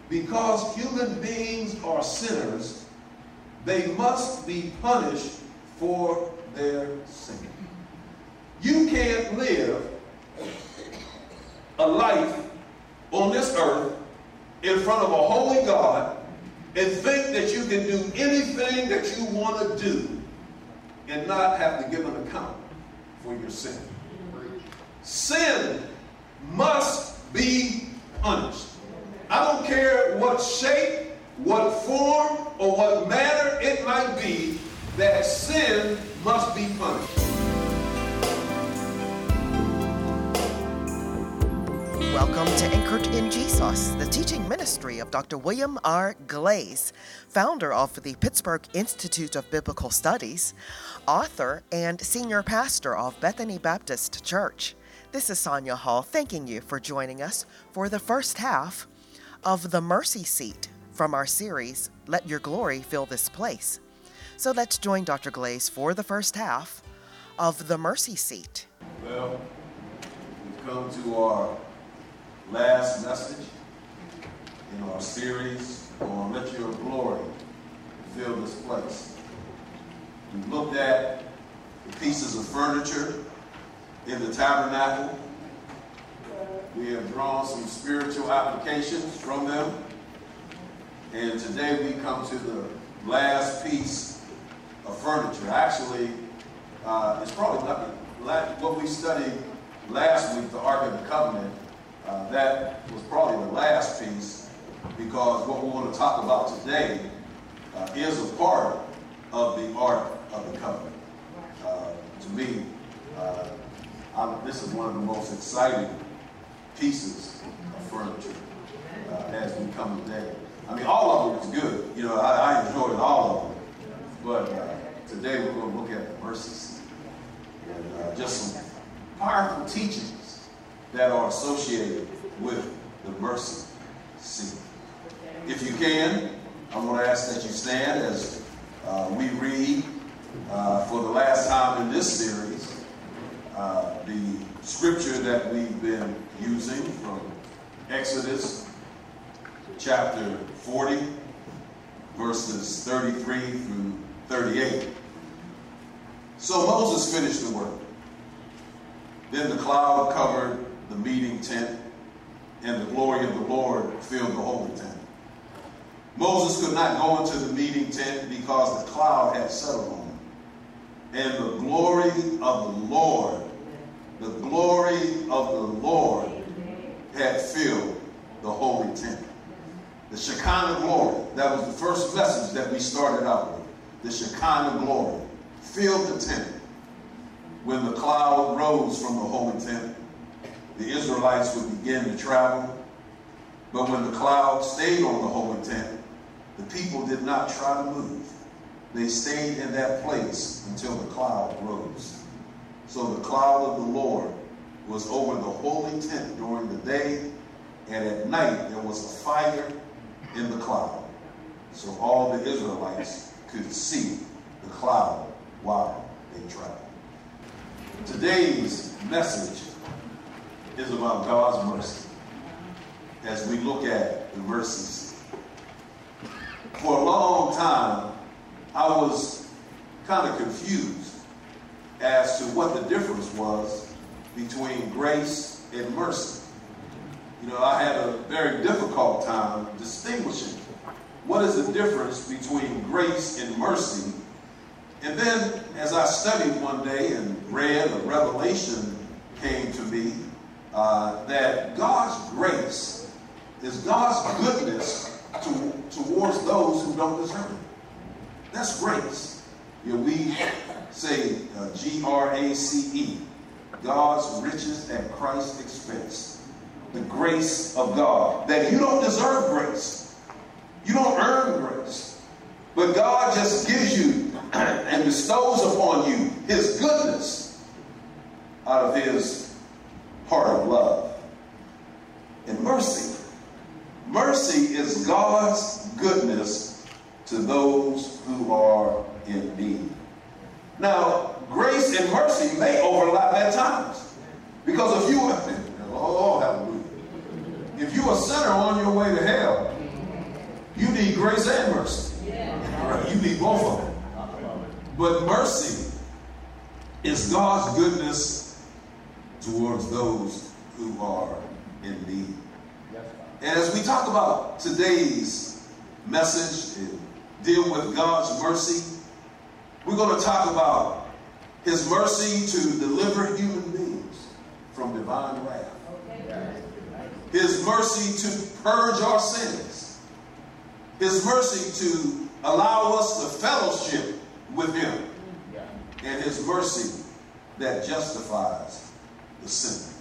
because human beings are sinners, they must be punished for their sin. You can't live a life on this earth in front of a holy God and think that you can do anything that you want to do and not have to give an account for your sin. Sin must be punished. I don't care what shape, what form, or what manner it might be, that sin must be punished. Welcome to Anchored in Jesus, the teaching ministry of Dr. William R. Glaze, founder of the Pittsburgh Institute of Biblical Studies, author and senior pastor of Bethany Baptist Church. This is Sonia Hall thanking you for joining us for the first half of The Mercy Seat from our series, Let Your Glory Fill This Place. So let's join Dr. Glaze for the first half of The Mercy Seat. Well, we've come to our last message in our series on Let Your Glory Fill This Place. We've looked at the pieces of furniture in the tabernacle. We have drawn some spiritual applications from them. And today we come to the last piece of furniture. Actually, it's probably not what we studied last week, the Ark of the Covenant. That was probably the last piece, because what we want to talk about today is a part of the Ark of the Covenant. To me, this is one of the most exciting pieces of furniture as we come today. I mean, all of it was good. You know, I enjoyed all of them. But today we're going to look at the mercy seat and just some powerful teachings that are associated with the mercy seat. If you can, I'm going to ask that you stand as we read for the last time in this series the scripture that we've been using from Exodus chapter 40, verses 33 through 38. So Moses finished the work. Then the cloud covered the meeting tent, and the glory of the Lord filled the holy tent. Moses could not go into the meeting tent because the cloud had settled on him. And the glory of the Lord had filled the holy tent. The Shekinah glory, that was the first message that we started out with. The Shekinah glory filled the tent. When the cloud rose from the holy tent, the Israelites would begin to travel. But when the cloud stayed on the holy tent, the people did not try to move. They stayed in that place until the cloud rose. So the cloud of the Lord was over the holy tent during the day, and at night there was a fire in the cloud, so all the Israelites could see the cloud while they traveled. Today's message is about God's mercy as we look at the mercies. For a long time, I was kind of confused as to what the difference was between grace and mercy. You know, I had a very difficult time distinguishing what is the difference between grace and mercy. And then as I studied one day and read, a revelation came to me that God's grace is God's goodness towards those who don't deserve it. That's grace. You know, we say Grace, God's riches at Christ's expense. The grace of God, that you don't deserve grace. You don't earn grace. But God just gives you and bestows upon you his goodness out of his heart of love. And mercy. Mercy is God's goodness to those who are in need. Now, grace and mercy may overlap at times. Because if you, oh, hallelujah. If you're a sinner on your way to hell, grace and mercy. Right? You need both of them. But mercy is God's goodness towards those who are in need. And as we talk about today's message and deal with God's mercy, we're going to talk about his mercy to deliver human beings from divine wrath. His mercy to purge our sins. His mercy to allow us to fellowship with him. And his mercy that justifies the sinner.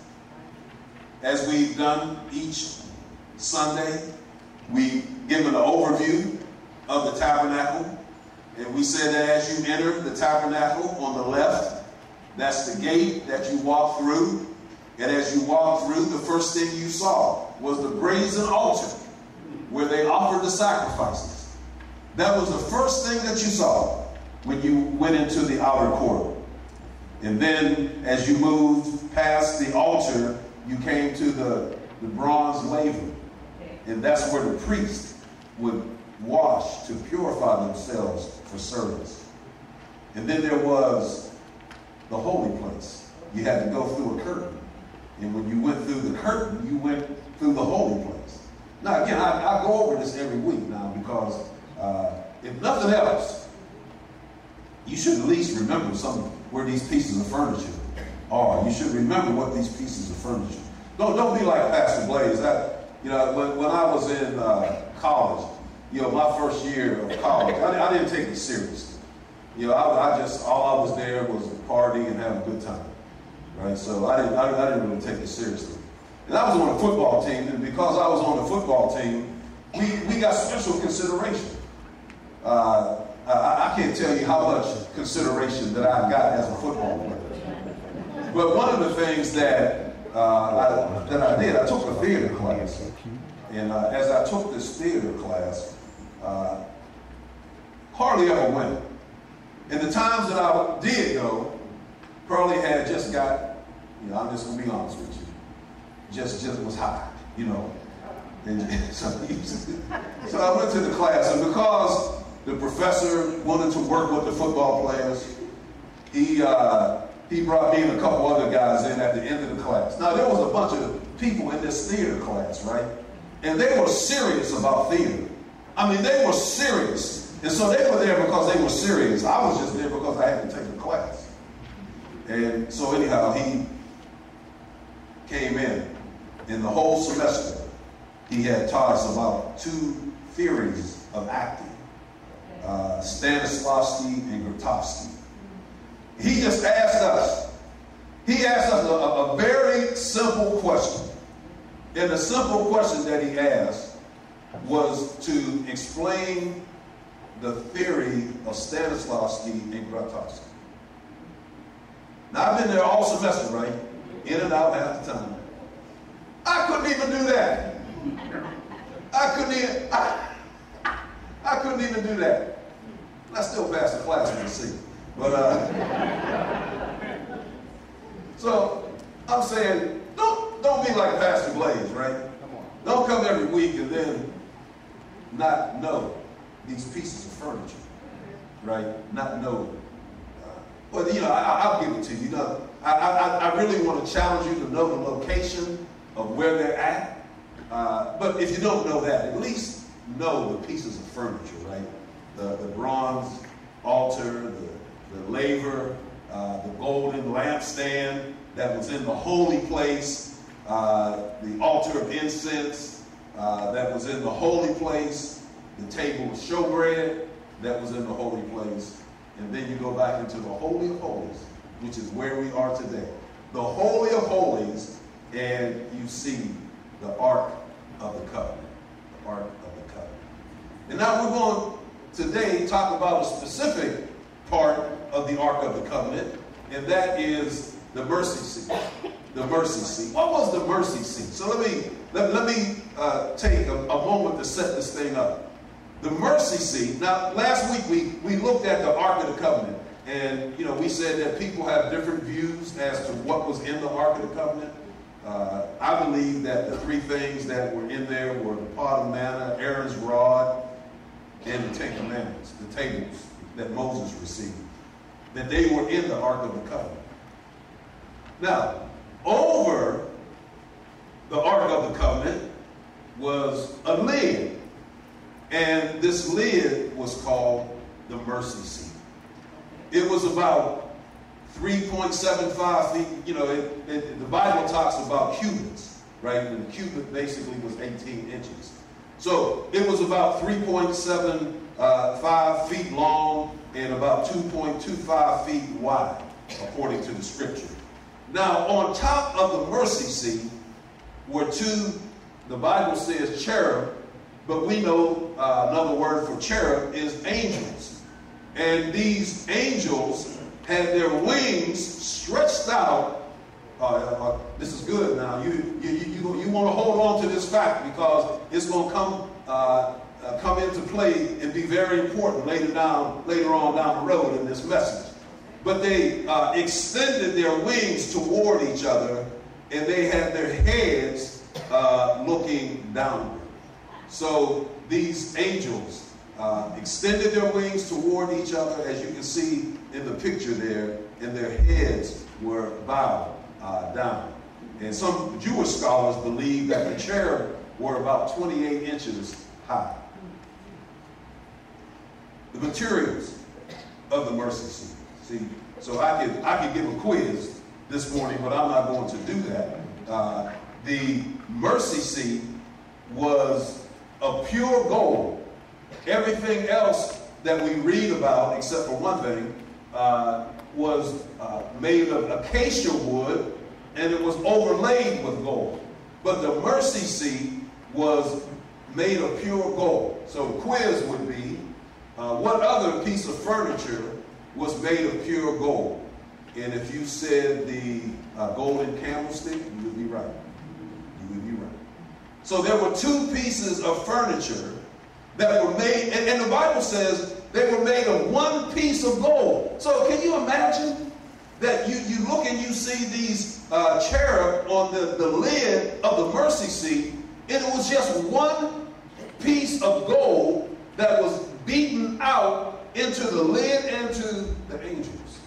As we've done each Sunday, we've given an overview of the tabernacle. And we said that as you enter the tabernacle on the left, that's the gate that you walk through. And as you walk through, the first thing you saw was the brazen altar where they offered the sacrifices. That was the first thing that you saw when you went into the outer court. And then as you moved past the altar, you came to the bronze laver. And that's where the priest would wash to purify themselves for service. And then there was the holy place. You had to go through a curtain. And when you went through the curtain, you went through the holy place. Now, again, I go over this every week now because if nothing else, you should at least remember where these pieces of furniture are. You should remember what these pieces of furniture. Don't be like Pastor Blaze. When I was in college, my first year of college, I didn't take it seriously. All I was there was a party and have a good time. Right, so I didn't really take it seriously. And I was on a football team, and because I was on the football team, we got special consideration. I can't tell you how much consideration that I got as a football player. But one of the things that I did, I took a theater class. And as I took this theater class, hardly ever went. And the times that I did go, probably had just got, I'm just going to be honest with you, just was high, And so I went to the class, and because the professor wanted to work with the football players, he brought me and a couple other guys in at the end of the class. Now, there was a bunch of people in this theater class, right? And they were serious about theater. I mean, they were serious. And so they were there because they were serious. I was just there because I had to take a class. And so anyhow, he came in the whole semester, he had taught us about 2 theories of acting, Stanislavski and Grotowski. He just asked us a very simple question. And the simple question that he asked was to explain the theory of Stanislavski and Grotowski. Now, I've been there all semester, right? In and out half the time. I couldn't even do that. I couldn't even do that. I still passed the class with a C. But, so, I'm saying, don't be like Pastor Blaze, right? Don't come every week and then not know these pieces of furniture, right? Not know. Well, I'll give it to you. I really want to challenge you to know the location of where they're at. But if you don't know that, at least know the pieces of furniture, right? The bronze altar, the laver, the golden lampstand that was in the holy place, the altar of incense that was in the holy place, the table of showbread that was in the holy place. And then you go back into the Holy of Holies, which is where we are today. The Holy of Holies, and you see the Ark of the Covenant. The Ark of the Covenant. And now we're going to today talk about a specific part of the Ark of the Covenant, and that is the mercy seat. The mercy seat. What was the mercy seat? So let me take a moment to set this thing up. The mercy seat. Now, last week we looked at the Ark of the Covenant, and we said that people have different views as to what was in the Ark of the Covenant. I believe that the 3 things that were in there were the pot of manna, Aaron's rod, Commandments, the tables that Moses received, that they were in the Ark of the Covenant. Now, over the Ark of the Covenant was a lid, and this lid was called the mercy seat. It was about 3.75 feet. You know, the Bible talks about cubits, right? And the cubit basically was 18 inches. So it was about 3.75 feet long and about 2.25 feet wide, according to the scripture. Now, on top of the mercy seat were two, the Bible says cherub, but we know another word for cherub is angels. And these angels had their wings stretched out. This is good now. You want to hold on to this fact because it's going to come into play and be very important later on down the road in this message. But they extended their wings toward each other, and they had their heads looking downward. So these angels extended their wings toward each other, as you can see in the picture there, and their heads were bowed down. And some Jewish scholars believe that the cherub were about 28 inches high. The materials of the mercy seat. See, so I could give a quiz this morning, but I'm not going to do that. The mercy seat was of pure gold. Everything else that we read about, except for one thing, was made of acacia wood, and it was overlaid with gold. But the mercy seat was made of pure gold. So the quiz would be, what other piece of furniture was made of pure gold? And if you said the golden candlestick, you would be right. You would be right. So there were two pieces of furniture that were made, and the Bible says they were made of one piece of gold. So can you imagine that you look and you see these cherub on the lid of the mercy seat, and it was just one piece of gold that was beaten out into the lid and to the angels.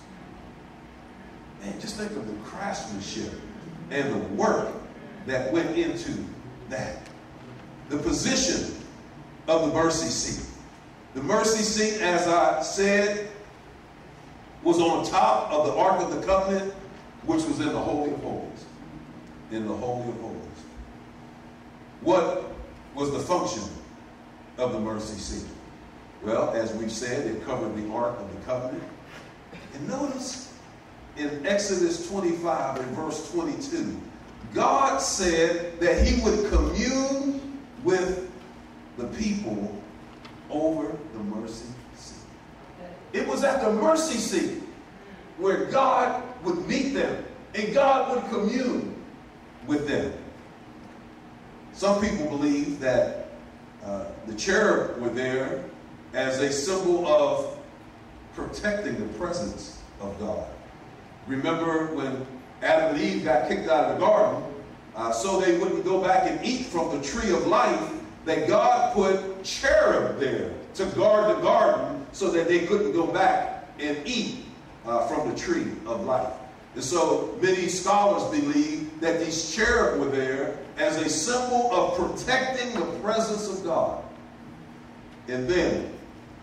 Man, just think of the craftsmanship and the work that went into that. The position of the mercy seat. The mercy seat, as I said, was on top of the Ark of the Covenant, which was in the Holy of Holies. In the Holy of Holies. What was the function of the mercy seat? Well, as we've said, it covered the Ark of the Covenant. And notice in Exodus 25 and verse 22, God said that he would commune with the people over the mercy seat. It was at the mercy seat where God would meet them and God would commune with them. Some people believe that the cherub were there as a symbol of protecting the presence of God. Remember when Adam and Eve got kicked out of the garden, so they wouldn't go back and eat from the tree of life, that God put cherub there to guard the garden so that they couldn't go back and eat from the tree of life. And so many scholars believe that these cherub were there as a symbol of protecting the presence of God. And then,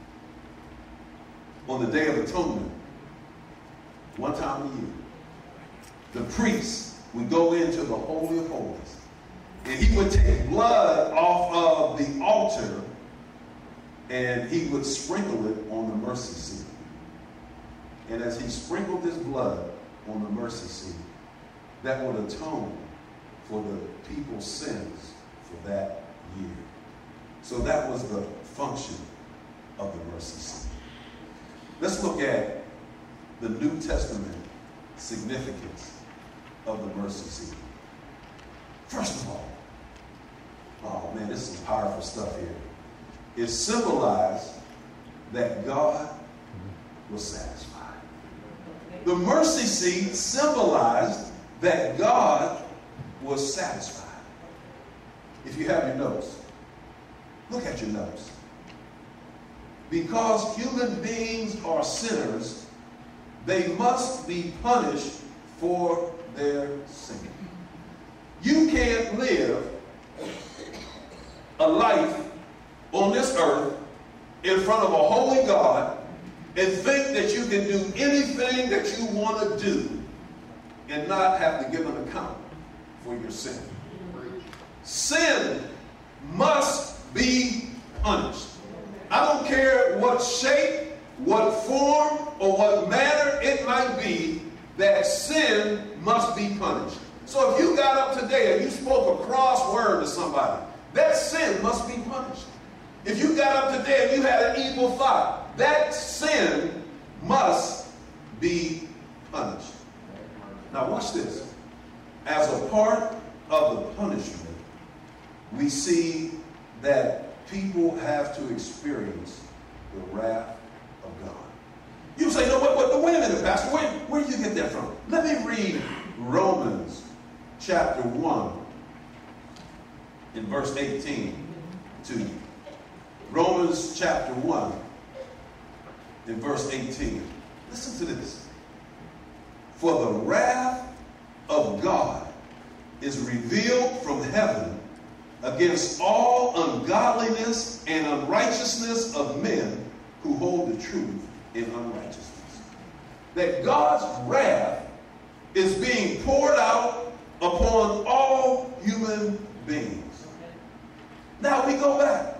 on the Day of Atonement, one time a year, the priest would go into the Holy of Holies, and he would take blood off of the altar, and he would sprinkle it on the mercy seat. And as he sprinkled this blood on the mercy seat, that would atone for the people's sins for that year. So that was the function of the mercy seat. Let's look at the New Testament significance of the mercy seat. First of all, oh man, this is powerful stuff here. It symbolized that God was satisfied. The mercy seat symbolized that God was satisfied. If you have your notes, look at your notes. because human beings are sinners, they must be punished for their sin. You can't live a life on this earth in front of a holy God and think that you can do anything that you want to do and not have to give an account for your sin. Sin must be punished. I don't care what shape, what form, or what manner it might be, that sin must be punished. So if you got up today and you spoke a cross word to somebody, that sin must be punished. If you got up today and you had an evil thought, that sin must be punished. Now watch this. As a part of the punishment, we see that people have to experience the wrath of God. You say, no, wait a minute, Pastor. Where do you get that from? Let me read Romans chapter 1 in verse 18 to you. Romans chapter 1 in verse 18. Listen to this. For the wrath of God is revealed from heaven against all ungodliness and unrighteousness of men who hold the truth in unrighteousness. That God's wrath is being poured out upon all human beings. Now we go back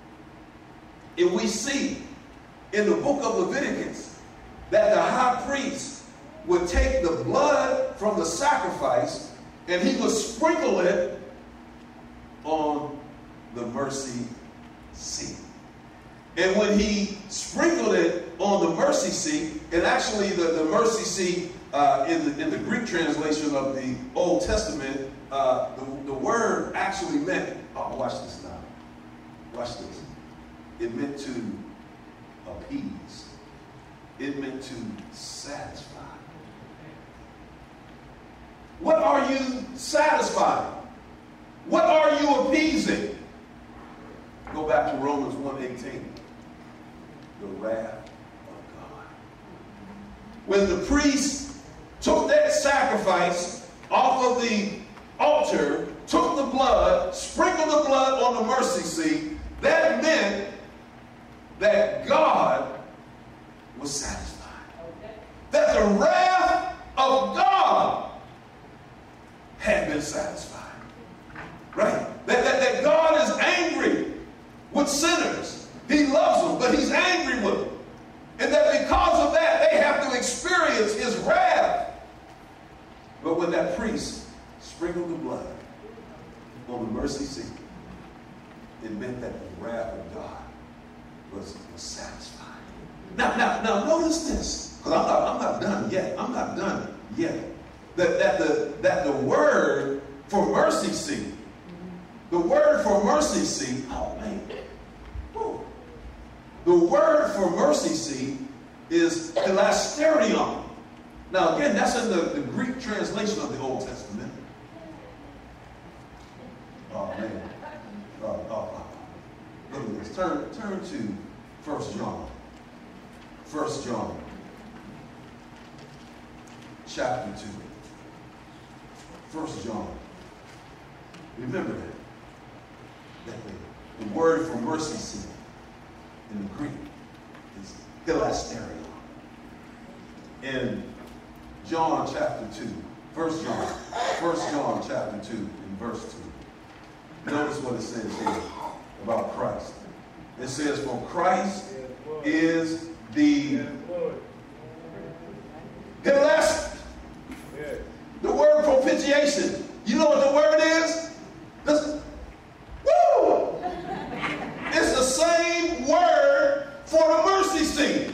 and we see in the book of Leviticus that the high priest would take the blood from the sacrifice and he would sprinkle it on the mercy seat. And when he sprinkled it on the mercy seat, and actually the mercy seat in the Greek translation of the Old Testament, the word actually meant, watch this now. Watch this. It meant to appease. It meant to satisfy. What are you satisfying? What are you appeasing? Go back to Romans 1:18. The wrath of God. When the priest took that sacrifice off of the altar, took the blood, sprinkled the blood on the mercy seat, that meant that God was satisfied. That the wrath of God had been satisfied. Right? That God is angry with sinners. He loves them, but he's angry with them. And that because of that, they have to experience his wrath. But when that priest sprinkled the blood on the mercy seat, it meant that the wrath of God was satisfied. Now, notice this, because I'm not done yet. I'm not done yet. That the word for mercy seat, the word for mercy seat, the word for mercy seat is hilasterion. Now again, that's in the Greek translation of the Old Testament. Oh man. Look at this. Turn to 1 John. 1 John chapter 2. 1 John. Remember that the word for mercy seat in the Greek is hilasterion. In John chapter 2, 1 John chapter 2 in verse 2. Notice what it says here about Christ. It says, for Christ is the hilasterion. The word propitiation. You know what the word is? Listen. Woo! It's the same word for the mercy seat.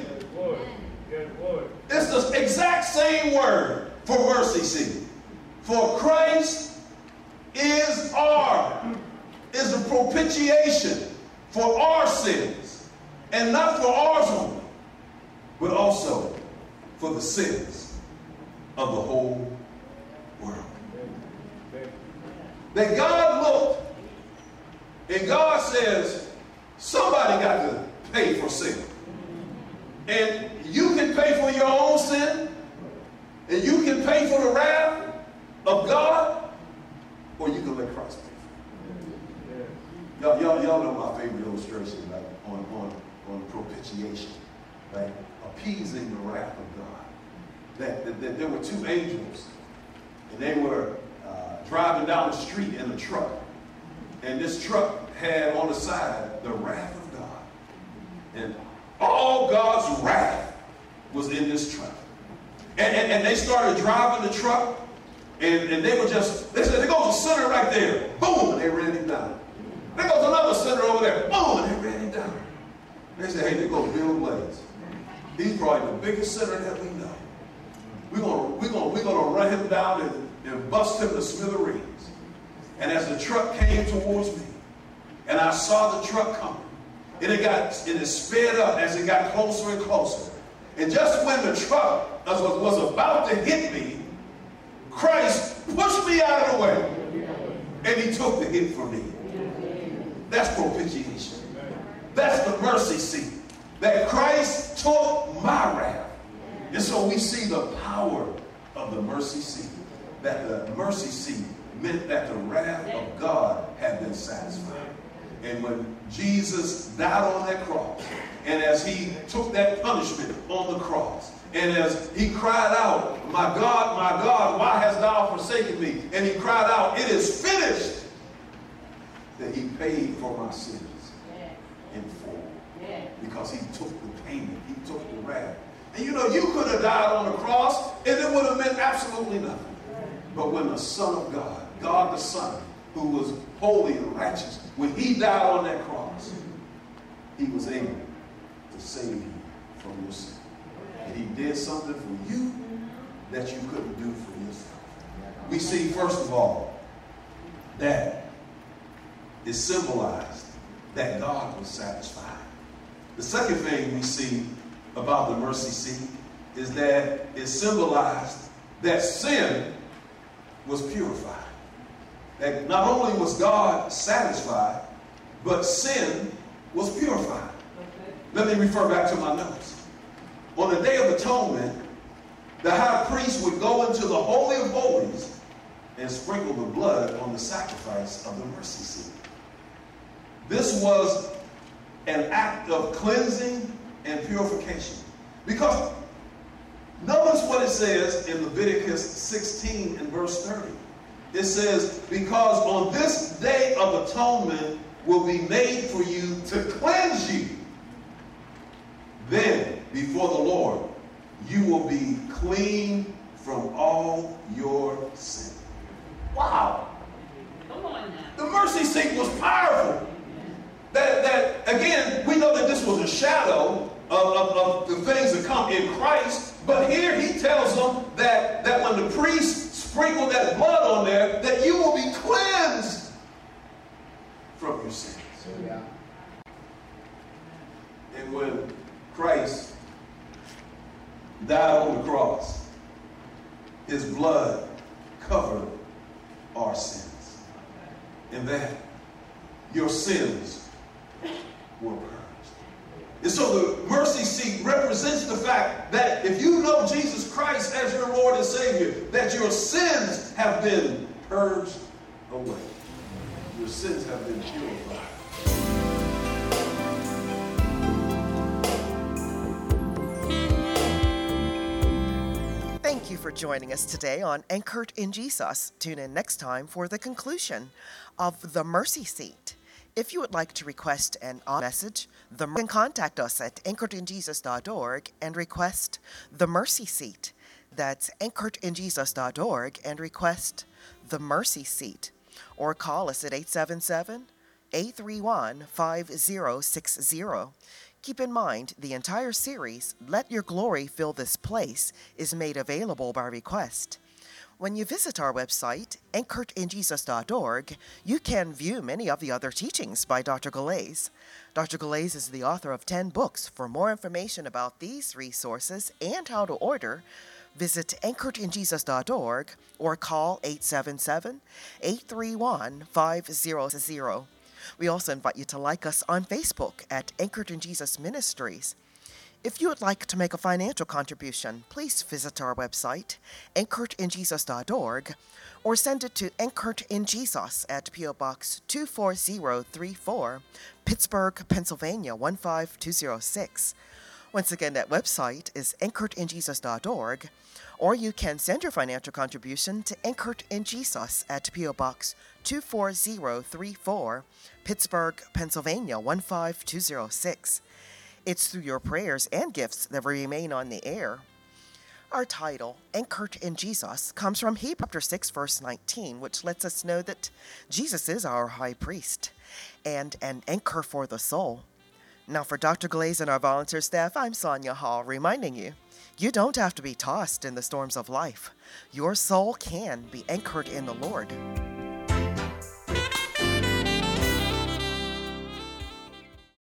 It's the exact same word for mercy seat. For Christ is the propitiation for our sins, and not for ours only, but also for the sins of the whole world. That God looked and God says, somebody got to pay for sin. And you can pay for your own sin, and you can pay for the wrath of God, or you can let Christ pay for it. Y'all know my favorite illustration, like on propitiation, right? Appeasing the wrath of God. That there were two angels, and they were driving down the street in a truck, and this truck had on the side the wrath of God, and all God's wrath was in this truck. And they started driving the truck, and they said, there goes a sinner right there. Boom, and they ran him down. There goes another sinner over there. Boom, and they ran him down. They said, hey, there goes Bill Blaze. He's probably the biggest sinner that we know. We're gonna run him down and bust him to smithereens. And as the truck came towards me, and I saw the truck coming, and it sped up as it got closer and closer. And just when the truck was about to hit me, Christ pushed me out of the way, and he took the hit for me. That's propitiation. That's the mercy seat. That Christ took my wrath. And so we see the power of the mercy seat. That the mercy seat meant that the wrath of God had been satisfied. And when Jesus died on that cross, and as he took that punishment on the cross, and as he cried out, my God, why hast thou forsaken me? And he cried out, it is finished. That he paid for my sins in full. Because he took the payment, he took the wrath. And you could have died on the cross, and it would have meant absolutely nothing. But when the Son of God, God the Son, who was holy and righteous, when he died on that cross, he was able to save you from your sin. And he did something for you that you couldn't do for yourself. We see, first of all, that it symbolized that God was satisfied. The second thing we see about the mercy seat is that it symbolized that sin was purified. That not only was God satisfied, but sin was purified. Let me refer back to my notes. On the Day of Atonement, the high priest would go into the Holy of Holies and sprinkle the blood on the sacrifice of the mercy seat. This was an act of cleansing and purification. Because notice what it says in Leviticus 16 and verse 30. It says, because on this day of atonement will be made for you to cleanse you. Then, before the Lord, you will be clean from all your sin. Wow. Come on now. The mercy seat was powerful. That again, we know that this was a shadow of the things that come in Christ. But here he tells them that when the priest sprinkle that blood on there, that you will be cleansed from your sins. Yeah. And when Christ died on the cross, his blood covered our sins. And that your sins were purged. And so the mercy seat represents the fact that if you know Jesus Christ as your Lord and Savior, that your sins have been purged away. Your sins have been purified. Thank you for joining us today on Anchored in Jesus. Tune in next time for the conclusion of the mercy seat. If you would like to request an message, you can contact us at anchoredinjesus.org and request the mercy seat. That's anchoredinjesus.org and request the mercy seat. Or call us at 877-831-5060. Keep in mind, the entire series, Let Your Glory Fill This Place, is made available by request. When you visit our website, anchoredinjesus.org, you can view many of the other teachings by Dr. Galais. Dr. Galais is the author of 10 books. For more information about these resources and how to order, visit anchoredinjesus.org or call 877-831-5060. We also invite you to like us on Facebook at Anchored in Jesus Ministries. If you would like to make a financial contribution, please visit our website, anchoredinjesus.org, or send it to Anchored in Jesus at P.O. Box 24034, Pittsburgh, Pennsylvania 15206. Once again, that website is anchoredinjesus.org, or you can send your financial contribution to Anchored in Jesus at P.O. Box 24034, Pittsburgh, Pennsylvania 15206. It's through your prayers and gifts that we remain on the air. Our title, Anchored in Jesus, comes from Hebrews chapter 6, verse 19, which lets us know that Jesus is our high priest and an anchor for the soul. Now for Dr. Glaze and our volunteer staff, I'm Sonia Hall, reminding you, you don't have to be tossed in the storms of life. Your soul can be anchored in the Lord.